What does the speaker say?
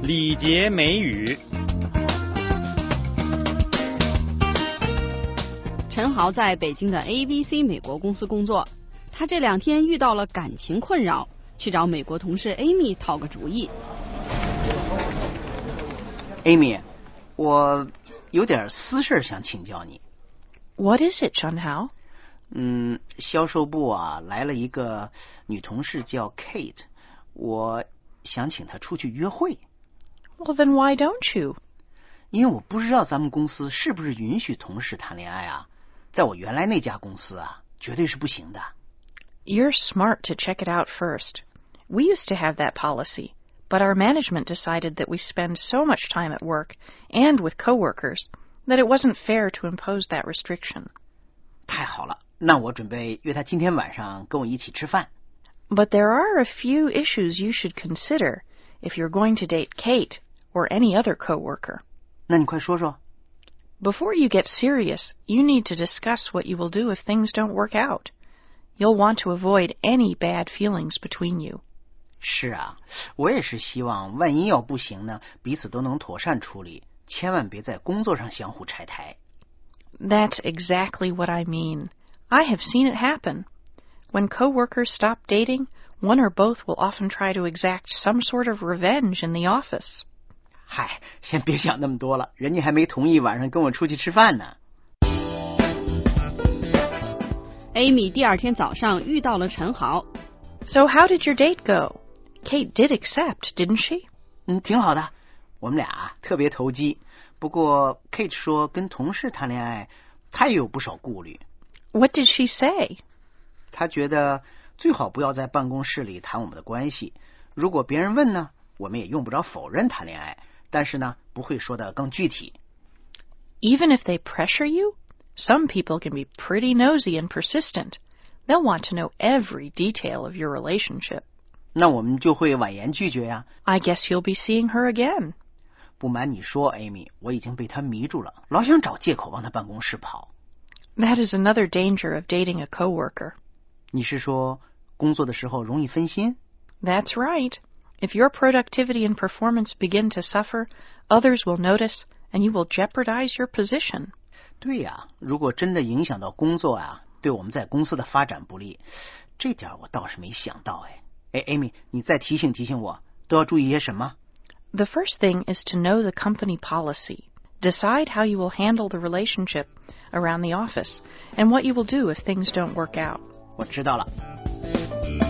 礼节美语。 陈豪在北京的 ABC 美国公司工作，他这2天遇到了感情困扰，去找美国同事 Amy 讨个主意。 Amy， 我有点私事想请教你。 What is it, John Hao? 销售部来了一个女同事叫 Kate， 我想请她出去约会。 Well, then why don't you? 因为我不知道咱们公司是不是允许同事谈恋爱啊，在我原来那家公司绝对是不行的。 You're smart to check it out first. We used to have that policy, but our management decided that we spend so much time at work and with coworkers that it wasn't fair to impose that restriction. 太好了，那我准备约她今天晚上跟我一起吃饭。 But there are a few issues you should consider if you're going to date Kate or any other coworker. 那你快说说。 Before you get serious, you need to discuss what you will do if things don't work out. You'll want to avoid any bad feelings between you. 是啊，我也是希望万一要不行呢，彼此都能妥善处理，千万别在工作上相互拆台。 That's exactly what I mean. I have seen it happen. When coworkers stop dating, one or both will often try to exact some sort of revenge in the office. 嗨，先别想那么多了，人家还没同意晚上跟我出去吃饭呢。 Amy 第2天早上遇到了陈豪。 So how did your date go? Kate did accept, didn't she? 挺好的，我们俩特别投机。不过 Kate 说跟同事谈恋爱，她也有不少顾虑。 What did she say? 她觉得最好不要在办公室里谈我们的关系。如果别人问呢，我们也用不着否认谈恋爱，但是呢，不会说得更具体。 Even if they pressure you, some people can be pretty nosy and persistent. They'll want to know every detail of your relationship. 那我们就会婉言拒绝呀。 I guess you'll be seeing her again. 不瞒你说 ，Amy， 我已经被她迷住了，老想找借口往她办公室跑。 That is another danger of dating a coworker. 你是说工作的时候容易分心？ That's right. If your productivity and performance begin to suffer, others will notice, and you will jeopardize your position. 对呀，如果真的影响到工作对我们在公司的发展不利，这点我倒是没想到。Amy， 你再提醒提醒我，都要注意些什么？ The first thing is to know the company policy. Decide how you will handle the relationship around the office, and what you will do if things don't work out. 我知道了。